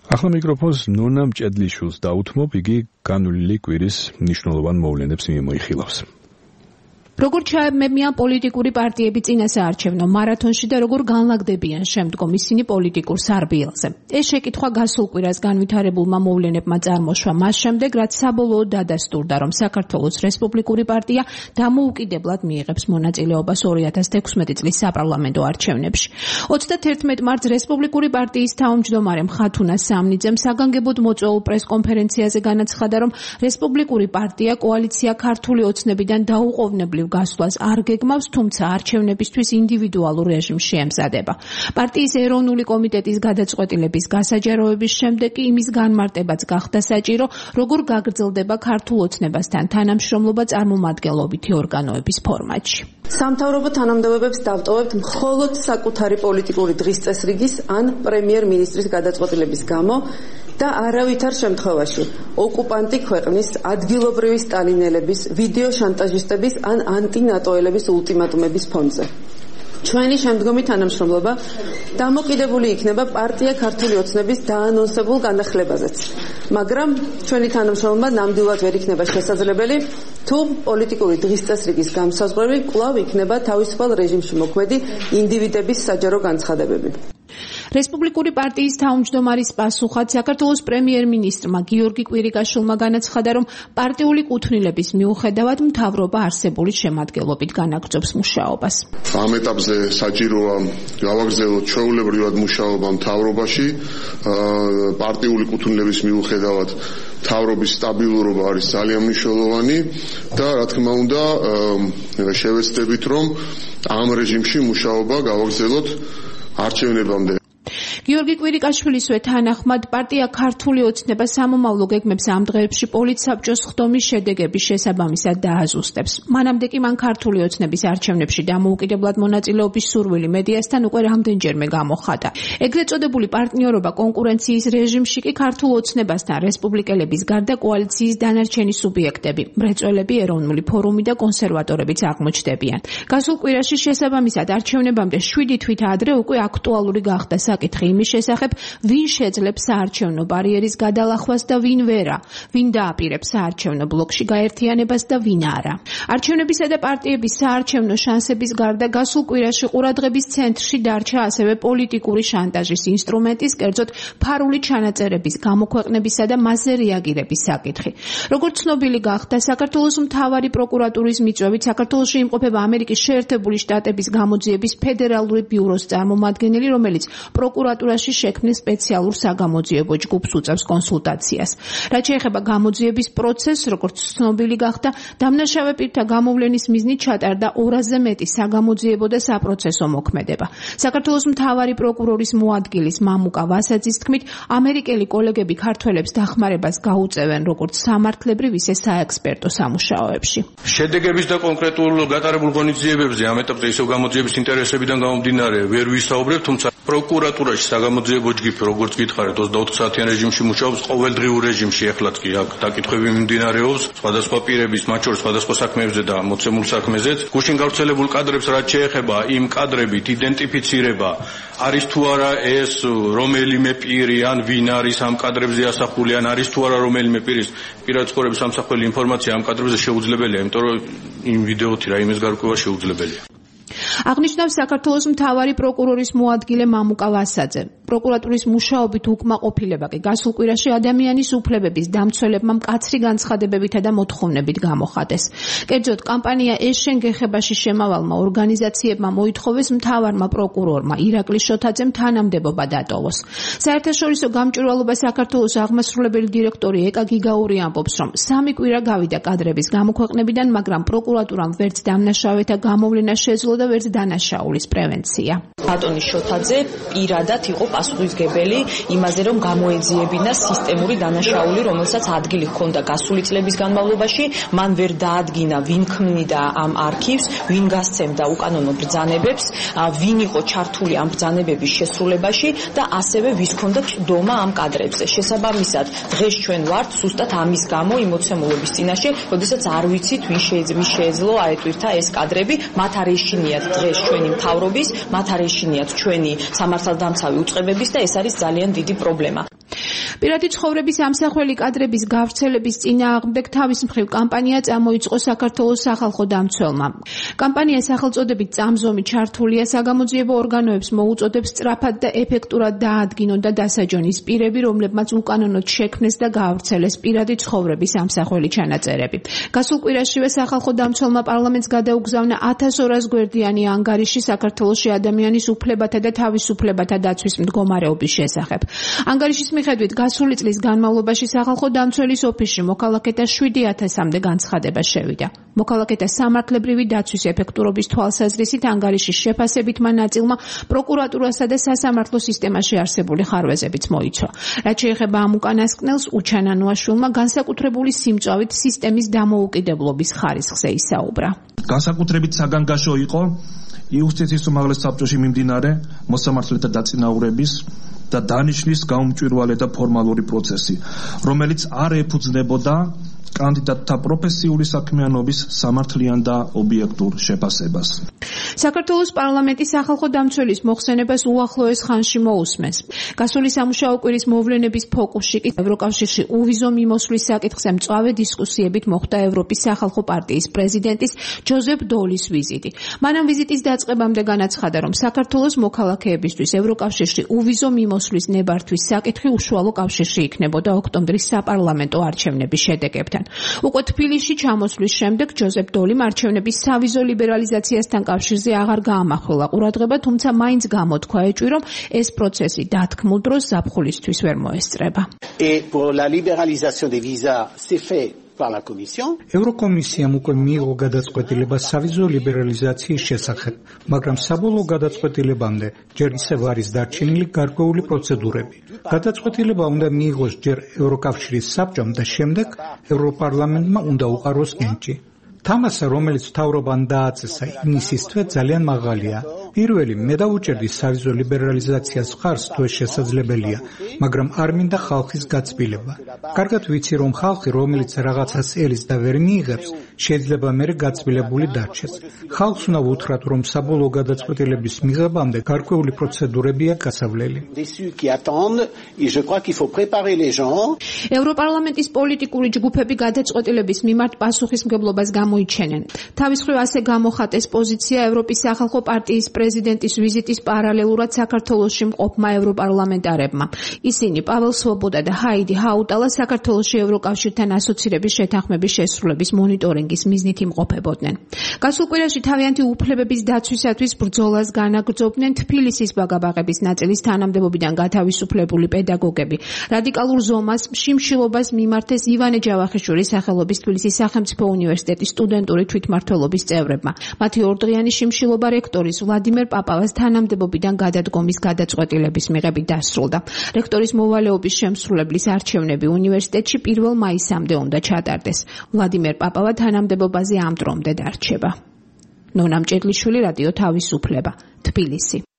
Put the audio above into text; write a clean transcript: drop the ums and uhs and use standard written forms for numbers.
ახლა მიკროფონს ნონა მჭედლიშვილს დაუთმობ, იგი განვლილი კვირის მნიშვნელოვან მოვლენებს მიმოიხილავს. როგორ ჩაებმებიან პოლიტიკური პარტიები წინასაარჩევნო მარათონში და როგორ განლაგდებიან შემდგომ ისინი პოლიტიკურ სარბიელზე. ეს შეკითხვა გასულ კვირას განვითარებულმა მოვლენებმა წარმოშვა მას შემდეგ, რაც საბოლოოდ დადასტურდა, რომ საქართველოს რესპუბლიკური პარტია დამოუკიდებლად მიიღებს მონაწილეობას 2016 წლის საპარლამენტო არჩევნებში. 31 მარტს რესპუბლიკური პარტიის თავმჯდომარე მხათუნა სამნიძემ საგანგებოდ მოწვეულ პრესკონფერენციაზე განაცხადა, რომ რესპუბლიკური პარტია კოალიცია ქართული ოცნებიდან დაუყოვნებლივ გასვლას არ გეგმავს, თუმცა არჩევნებისთვის ინდივიდუალურ რეჟიმს შეემზადება. პარტიის ეროვნული კომიტეტის გადაწყვეტილების გასაჯაროების შემდეგ კი იმის განმარტებაც გახდა საჭირო, როგორ გაგრძელდება ქართულ ოცნებასთან თანამშრომლობა წარმომადგენლობითი ორგანოების ფორმატში. სამთავრობო თანამდებობებს დავტოვებთ მხოლოდ საკუთარი პოლიტიკური დღის წესრიგის ან პრემიერ-მინისტრის გადაწყვეტილების გამო და არავითარ შემთხვევაში ოკუპანტი ქვეყნის ადგილობრივი სტალინელების, ვიდეო შანტაჟისტების ან ანტინატოელების ულტიმატუმების ფონზე. ჩვენი შემდგომი თანამშრომლობა დამოკიდებული იქნება პარტია ქართული ოცნების დაანონსებულ განახლებაზეც, მაგრამ ჩვენი თანამშრომლობა ნამდვილად ვერ იქნება შესაძლებელი, თუ პოლიტიკური დღის წესრიგის განსაზღვრები კვლავ იქნება თავისუფალ რეჟიმში მოქმედი ინდივიდების საჯარო განცხადებები. რესპუბლიკური პარტიის თავმჯდომარის პასუხად საქართველოს პრემიერ-მინისტრმა გიორგი კვირიკაშვილმა განაცხადა, რომ პარტიული კუთვნილების მიუხედავად მთავრობა არსებული შემადგენლობით განაგრძობს მუშაობას. ამ ეტაპზე საჭიროა გავაგრძელოთ ჩვეულებრივად მუშაობა მთავრობაში. პარტიული კუთვნილების მიუხედავად მთავრობის სტაბილურობა არის ძალიან მნიშვნელოვანი და რა თქმა უნდა შევეცდებით, რომ ამ რეჟიმში მუშაობა გავაგრძელოთ არჩევნებამდე. გიორგი კვირიკაშვილისვე თანახმად პარტია ქართული ოცნება სამომავლო გეგმებს ამ დღეებში პოლიტსაბჭოს ხდომის შედეგების შესაბამისად დააზუსტებს. მანამდე კი მან ქართული ოცნების არჩევნებში დამოუკიდებლად მონაწილეობის სურვილი მედიასთან უკვე რამდენჯერმე გამოხატა. ეგრეთ წოდებული პარტნიორობა კონკურენციის რეჟიმში კი ქართულ ოცნებასთან რესპუბლიკელების გარდა კოალიციის დანარჩენი სუბიექტები, მრეწველები, ეროვნული ფორუმი და კონსერვატორებიც აღმოჩნდებიან. გასულ კვირაში შესაბამისად არჩევნებამდე 7 თვით ადრე უკვე აქტუალური გახდა საკითხი იმის შესახებ, ვინ შეძლებს საარჩევნო ბარიერის გადალახვას და ვინ ვერა, ვინ დააპირებს საარჩევნო ბლოკში გაერთიანებას და ვინ არა. არჩევნებისა და პარტიების საარჩევნო შანსების გარდა გასულ კვირაში ყურადღების ცენტრში დარჩა ასევე პოლიტიკური შანტაჟის ინსტრუმენტის, კერძოდ ფარული ჩანაწერების გამოქვეყნებისა და მასზე რეაგირების საკითხი. როგორც ცნობილი გახდა, საქართველოს მთავარი პროკურატურის მიწვევით საქართველოში იმყოფება ამერიკის შეერთებული შტატების გამოძიების ფედერალური ბიუროს წარმომადგენელი, რომელიც პროკურატურაში შექმნილ სპეციალურ საგამოძიებო ჯგუფს უწევს კონსულტაციას. რაც შეეხება გამოძიების პროცესს, როგორც ცნობილი გახდა, დამნაშავე პირთა გამოვლენის მიზნით ჩატარდა 200-ზე მეტი საგამოძიებო და საპროცესო მოქმედება. საქართველოს მთავარი პროკურორის მოადგილის მამუკა ვასაძის თქმით, ამერიკელი კოლეგები ქართველებს დახმარებას გაუწევენ როგორც სამართლებრივ, ისე საექსპერტო სამუშაოებში. შედეგების და კონკრეტულ გატარებულ ღონისძიებებზე ამ ეტაპზე ისევ გამოძიების ინტერესებიდან გამომდინარე ვერ ვისაუბრებ, თუმცა პროკურატურაში საგამოძიებო ჯგუფი, როგორც გითხარით, 24 საათიან რეჟიმში მუშაობს, ყოველდღიურ რეჟიმში, ეხლაც კი აქ დაკითხვები მიმდინარეობს, სხვადასხვა პირების, მათ შორის სხვადასხვა საქმეებზე და მოცემულ საქმეზეც. გუშინ გავრცელებულ კადრებს რაც შეეხება, იმ კადრებით იდენტიფიცირება არის თუ არა ეს რომელიმე პირი ან ვინ არის ამ კადრებზე ასახული, ან არის თუ არა რომელიმე პირის პირადი ცხოვრების ამსახველი ინფორმაცია ამ კადრებზე შეუძლებელია, იმიტომ რომ იმ ვიდეოთი რაიმეს გარკვევა შეუძლებელია. აღნიშნავს საქართველოს მთავარი პროკურორის მოადგილე მამუკა ვასაძე. პროკურატურის მუშაობით უკმაყოფილება კი გასულ კვირაში ადამიანის უფლებების დამცველებმა მკაცრი განცხადებებითა და მოთხოვნებით გამოხატეს. კერძოდ, კამპანია ეს შენ გეხებაში შემავალმა ორგანიზაციებმა მოითხოვეს მთავარმა პროკურორმა ირაკლი შოთაძემ თანამდებობა დატოვოს. საერთაშორისო გამჭვირვალობა საქართველოს აღმასრულებელი დირექტორი ეკა გიგაური ამბობს, რომ 3 კვირა გავიდა კადრების გამოქვეყნებიდან, მაგრამ პროკურატურამ ვერც დამნაშავეთა გამოვლენა შეძლო და ვერც დანაშაულის პრევენცია. ბატონი შოთაძე პირადად იყო პასუხისმგებელი იმაზე, რომ გამოეძიებინა სისტემური დანაშაული, რომელსაც ადგილი ჰქონდა გასული წლების განმავლობაში, მან ვერ დაადგინა, ვინ ქმნიდა ამ არქივს, ვინ გასცემდა უკანონო ბრძანებებს, ვინ იყო ჩართული ამ ბრძანებების შესრულებაში და ასევე ვის ჰქონდა წვდომა ამ კადრებზე. შესაბამისად, დღეს ჩვენ ვართ ზუსტად ამის გამო იმოცემულობის წინაშე, როდესაც არ ვიცით, ვინ შეეძლო აეტვირთა ეს კადრები, მათ არ ეშინიათ დღეს ჩვენი მთავრობის, მათ არ ეშინიათ ჩვენი სამართალდამცავი უწყებების და ეს არის ძალიან დიდი პრობლემა. პირადი ცხოვრების ამსახველი კადრების გავრცელების წინააღმდეგ თავის მხრივ კამპანია წამოიწყო საქართველოს სახალხო დამცველმა. კამპანია სახელწოდებით წამზომი ჩართულია საგამოძიებო ორგანოებს მოუწოდებს სწრაფად და ეფექტურად დაადგინონ და დასაჯონის პირები, რომლებმაც უკანონოდ შექმნეს და გაავრცელეს პირადი ცხოვრების ამსახველი ჩანაწერები. გასულ კვირაშივე სახალხო დამცველმა პარლამენტს გადაუგზავნა 1200 გვერდიანი ანგარიში საქართველოში ადამიანის უფლებათა და თავისუფლებათა დაცვის მდგომარეობის შესახებ. ანგარიშის მიხედვით გასული წლის განმავლობაში სახალხო დამცველის ოფისში მოქალაქეთა 7000-მდე განცხადება შევიდა. მოქალაქეთა სამართლებრივი დაცვის ეფექტურობის თვალსაზრისით ანგარიშის შეფასებით მან ნაწილმა პროკურატურასა და სასამართლო სისტემაში არსებული ხარვეზებიც მოიცვა. რაც შეეხება ამ უკანასკნელს, უჩანანოაშვილმა განსაკუთრებული სიმწვავით სისტემის დამოუკიდებლობის ხარისხზე ისაუბრა. განსაკუთრებით საგანგაშო იყო იუსტიციის უმაღლეს საბჭოში მიმდინარე მოსამართლეთა დაწინაურების და დანიშნის გაუმჭვირვალე და ფორმალური პროცესი, რომელიც არ ეფუძნებოდა კანდიდატთა პროფესიული საქმიანობის სამართლიან და ობიექტურ შეფასებას. საქართველოს პარლამენტის სახალხო დამცველის მოხსენებას უახლოეს ხანში მოусმენს. გასული სამუშაო კვირის მოვლენების ფოკუსში კი ევროკავშირში უვიზო მიმოსვლის საკითხზე მწვავე დისკუსიებით მოხდა ევროპის სახალხო პარტიის პრეზიდენტის ჯოზეფ დოლის ვიზიტი. მანამ ვიზიტის დაწყებამდე განაცხადა, რომ საქართველოს მოქალაქეებისთვის ევროკავშირში უვიზო მიმოსვლის ნებართვის საკითხი უშუალო კავშირში იქნებოდა ოქტომბრის საპარლამენტო არჩევნების შედეგებთან. უკვე თბილისში ჩამოსვლის შემდეგ ჯოზეფ დოლიმ არჩევნების სავიზო ლიბერალიზაციასთან კავშირზე აღარ გაამახვილა ყურადღება, თუმცა მაინც გამოთქვა ეჭვი, რომ ეს პროცესი დათქმულ დროს ზაფხულისთვის ვერ მოესწრება. ევროკომისიამ უკვე მიიღო გადაწყვეტილება სავიზო ლიბერალიზაციის შესახებ, მაგრამ საბოლოო გადაწყვეტილებამდე ჯერ ისევ არის დარჩენილი გარკვეული პროცედურები. გადაწყვეტილება უნდა მიიღოს ჯერ ევროკავშირის საბჭომ და შემდეგ ევროპარლამენტმა უნდა უყაროს ენჭი. თამასა, რომელიც მთავრობამ დააწესა ივნისის თვე ძალიან მაღალია. პირველი, მე დავუჭერდი სავიზო ლიბერალიზაციას მხარს, თუ ეს შესაძლებელია, მაგრამ არ მინდა ხალხის გაწბილება. კარგად ვიცი, რომ ხალხი, რომელიც რაღაცას ელს და ვერ მიიღებს, შეიძლება მერე გაწბილებული დარჩეს. ხალხს უნდა უთხრათ, რომ საბოლოო გადაწყვეტილების მიღებამდე გარკვეული პროცედურებია გასავლელი. ევროპარლამენტის პოლიტიკური ჯგუფები გადაწყვეტილების მიმართ პასუხისმგებლობას გამოიჩენენ. თავის მხრივ ასე გამოხატეს პოზიცია ევროპის სახალხო პარტიის პრეზიდენტის ვიზიტის პარალელურად საქართველოში მყოფმა ევროპარლამენტარებმა. ისინი პაველს სვობოდა და ჰაიდი ჰაუტალა საქართველოში ევროკავშირთან ასოცირების შეთანხმების შესრულების მონიტორინგის მიზნით იმყოფებოდნენ. გასულ კვირაში თავიანთი უფლებების დაცვისათვის ბრძოლას განაგრძობდნენ თბილისის ბაგაბაღების ნაწილის თანამდებობიდან გათავისუფლებული პედაგოგები. რადიკალურ ზომას, შიმშილობას მიმართეს ივანე ჯავახიშვილის სახელობის თბილისის სახელმწიფო უნივერსიტეტის სტუდენტური თვითმმართველობის წევრებმა. მათი ორდღიანი შიმშილობა რექტორის ვლადიმერ პაპავას თანამდებობიდან გადადგომის გადაწყვეტილების მიღებით დასრულდა. რექტორის მოვალეობის შემსრულებლის არჩევნები უნივერსიტეტში 1 მაისამდე უნდა ჩატარდეს. ვლადიმერ პაპავა თანამდებობაზე ამ დრომდე დარჩება. ნონა მჭედლიშვილი, რადიო თავისუფლება, თბილისი.